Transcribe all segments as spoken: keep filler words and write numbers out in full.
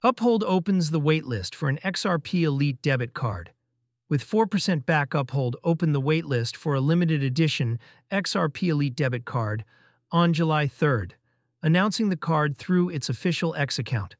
Uphold opens the waitlist for an X R P Elite debit card. With four percent back, Uphold opened the waitlist for a limited edition X R P Elite debit card on July third, announcing the card through its official X account.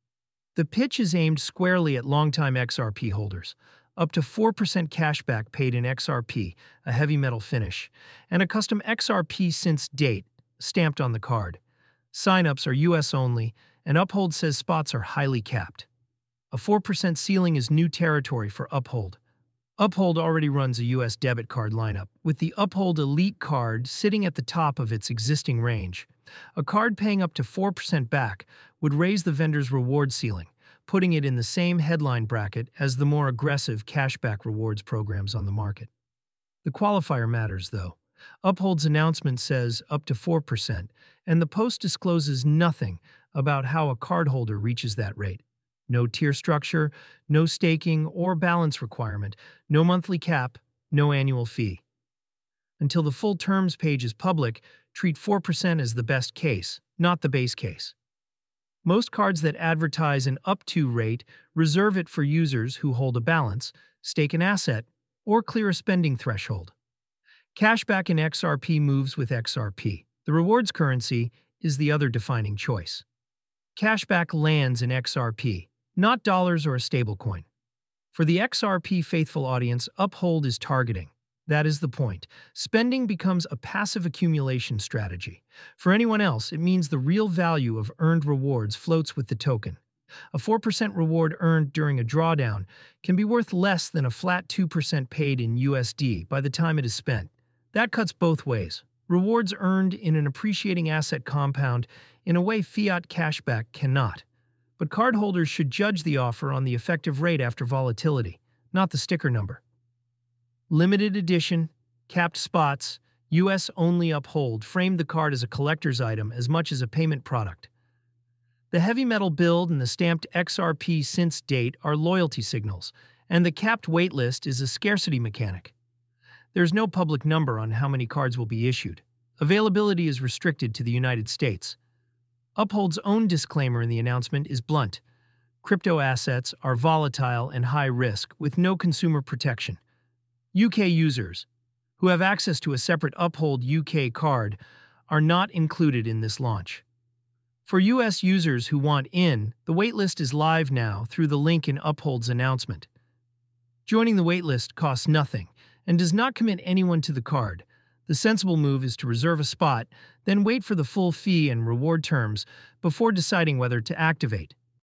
The pitch is aimed squarely at longtime X R P holders, up to four percent cashback paid in X R P, a heavy metal finish, and a custom X R P since date stamped on the card. Sign-ups are U S only, and Uphold says spots are highly capped. A four percent ceiling is new territory for Uphold. Uphold already runs a U S debit card lineup, with the Uphold Elite card sitting at the top of its existing range. A card paying up to four percent back would raise the vendor's reward ceiling, putting it in the same headline bracket as the more aggressive cashback rewards programs on the market. The qualifier matters, though. Uphold's announcement says up to four percent, and the post discloses nothing about how a cardholder reaches that rate. No tier structure, no staking or balance requirement, no monthly cap, no annual fee. Until the full terms page is public, treat four percent as the best case, not the base case. Most cards that advertise an up-to rate reserve it for users who hold a balance, stake an asset, or clear a spending threshold. Cashback in X R P moves with X R P. The rewards currency is the other defining choice. Cashback lands in X R P, not dollars or a stablecoin. For the X R P faithful audience, Uphold is targeting. That is the point. Spending becomes a passive accumulation strategy. For anyone else, it means the real value of earned rewards floats with the token. A four percent reward earned during a drawdown can be worth less than a flat two percent paid in U S D by the time it is spent. That cuts both ways. Rewards earned in an appreciating asset compound in a way fiat cashback cannot. But cardholders should judge the offer on the effective rate after volatility, not the sticker number. Limited edition, capped spots, U S only Uphold framed the card as a collector's item as much as a payment product. The heavy metal build and the stamped X R P since date are loyalty signals, and the capped waitlist is a scarcity mechanic. There's no public number on how many cards will be issued. Availability is restricted to the United States. Uphold's own disclaimer in the announcement is blunt. Crypto assets are volatile and high risk with no consumer protection. U K users, who have access to a separate Uphold U K card, are not included in this launch. For U S users who want in, the waitlist is live now through the link in Uphold's announcement. Joining the waitlist costs nothing and does not commit anyone to the card. The sensible move is to reserve a spot, then wait for the full fee and reward terms before deciding whether to activate.